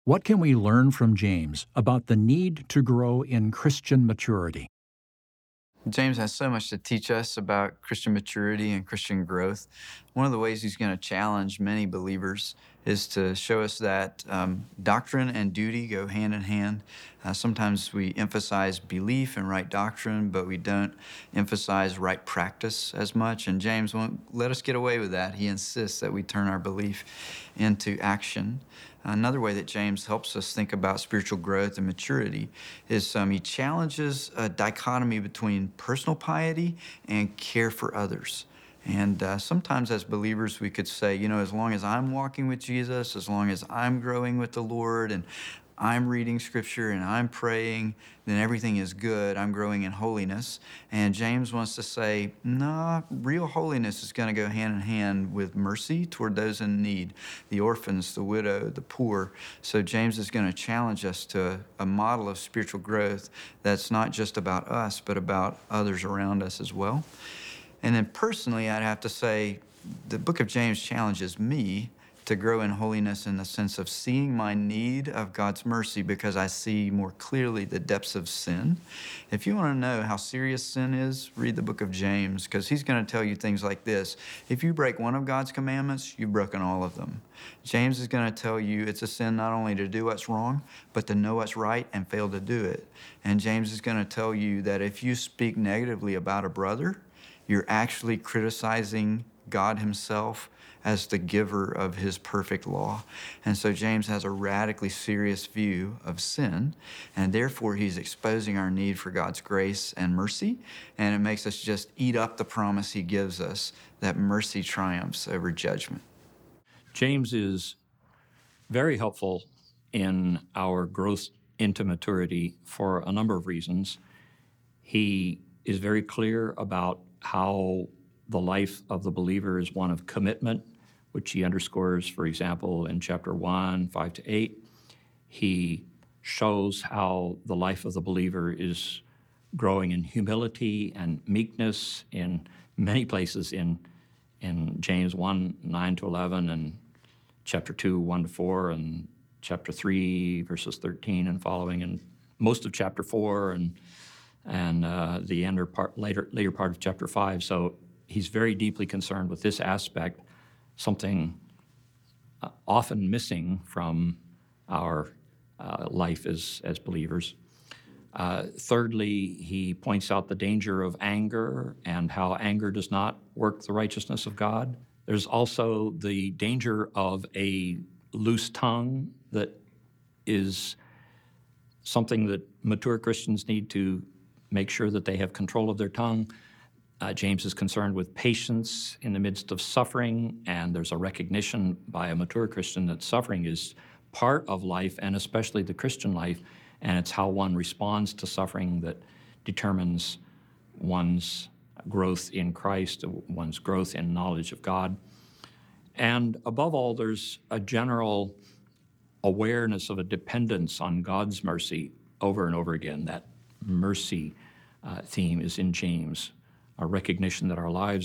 What can we learn from James about the need to grow in Christian maturity? James has so much to teach us about Christian maturity and Christian growth. One of the ways he's going to challenge many believers is to show us that doctrine and duty go hand in hand. Sometimes we emphasize belief and right doctrine, but we don't emphasize right practice as much. And James won't let us get away with that. He insists that we turn our belief into action. Another way that James helps us think about spiritual growth and maturity is he challenges a dichotomy between personal piety and care for others. And sometimes as believers, we could say, as long as I'm walking with Jesus, as long as I'm growing with the Lord, and I'm reading scripture and I'm praying, then everything is good. I'm growing in holiness. And James wants to say, no, real holiness is going to go hand in hand with mercy toward those in need, the orphans, the widow, the poor. So James is going to challenge us to a model of spiritual growth that's not just about us, but about others around us as well. And then personally, I'd have to say the book of James challenges me to grow in holiness in the sense of seeing my need of God's mercy because I see more clearly the depths of sin. If you want to know how serious sin is, read the book of James, because he's going to tell you things like this. If you break one of God's commandments, you've broken all of them. James is going to tell you it's a sin not only to do what's wrong, but to know what's right and fail to do it. And James is going to tell you that if you speak negatively about a brother, you're actually criticizing God himself as the giver of his perfect law. And so James has a radically serious view of sin, and therefore he's exposing our need for God's grace and mercy, and it makes us just eat up the promise he gives us that mercy triumphs over judgment. James is very helpful in our growth into maturity for a number of reasons. He is very clear about how the life of the believer is one of commitment, which he underscores, for example, in chapter 1, 5 to 8. He shows how the life of the believer is growing in humility and meekness in many places in James 1, 9 to 11, and chapter 2, 1 to 4, and chapter 3, verses 13 and following, and most of chapter 4, and the later part of chapter 5. So he's very deeply concerned with this aspect, something often missing from our life as believers. Thirdly, he points out the danger of anger and how anger does not work the righteousness of God. There's also the danger of a loose tongue that is something that mature Christians need to make sure that they have control of their tongue. James is concerned with patience in the midst of suffering, and there's a recognition by a mature Christian that suffering is part of life, and especially the Christian life, and it's how one responds to suffering that determines one's growth in Christ, one's growth in knowledge of God. And above all, there's a general awareness of a dependence on God's mercy over and over again. That mercy theme is in James, a recognition that our lives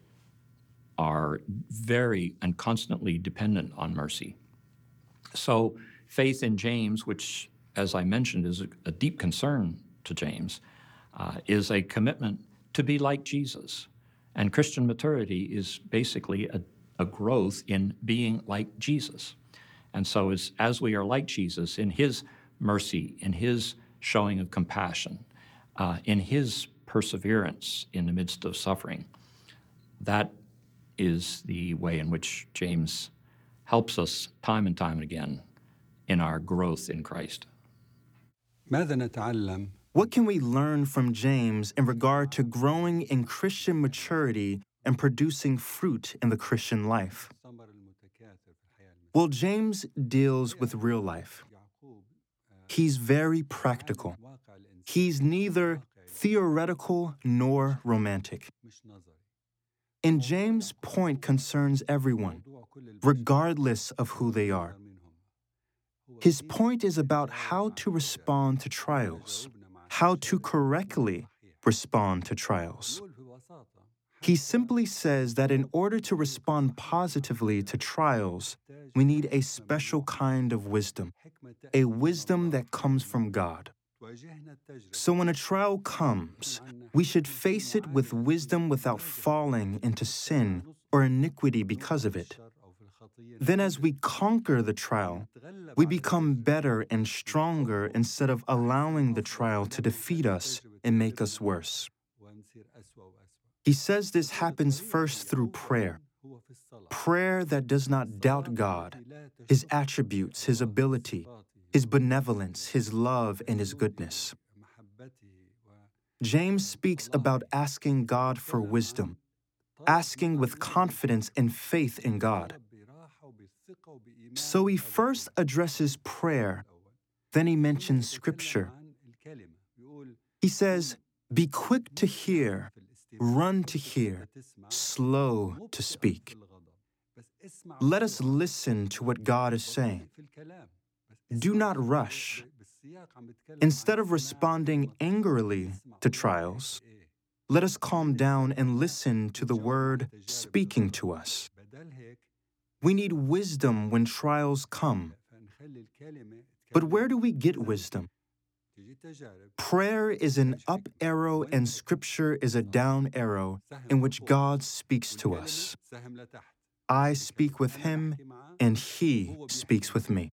are very and constantly dependent on mercy. So faith in James, which, as I mentioned, is a deep concern to James, is a commitment to be like Jesus. And Christian maturity is basically a growth in being like Jesus. And so as we are like Jesus in his mercy, in his showing of compassion, in his perseverance in the midst of suffering, that is the way in which James helps us time and time again in our growth in Christ. What can we learn from James in regard to growing in Christian maturity and producing fruit in the Christian life? Well, James deals with real life. He's very practical. He's neither theoretical nor romantic. And James' point concerns everyone, regardless of who they are. His point is about how to respond to trials, how to correctly respond to trials. He simply says that in order to respond positively to trials, we need a special kind of wisdom, a wisdom that comes from God. So when a trial comes, we should face it with wisdom without falling into sin or iniquity because of it. Then as we conquer the trial, we become better and stronger instead of allowing the trial to defeat us and make us worse. He says this happens first through prayer. Prayer that does not doubt God, His attributes, His ability, His benevolence, His love, and His goodness. James speaks about asking God for wisdom, asking with confidence and faith in God. So he first addresses prayer, then he mentions Scripture. He says, "Be quick to hear, run to hear, slow to speak." Let us listen to what God is saying. Do not rush. Instead of responding angrily to trials, let us calm down and listen to the Word speaking to us. We need wisdom when trials come. But where do we get wisdom? Prayer is an up arrow and Scripture is a down arrow in which God speaks to us. I speak with Him and He speaks with me.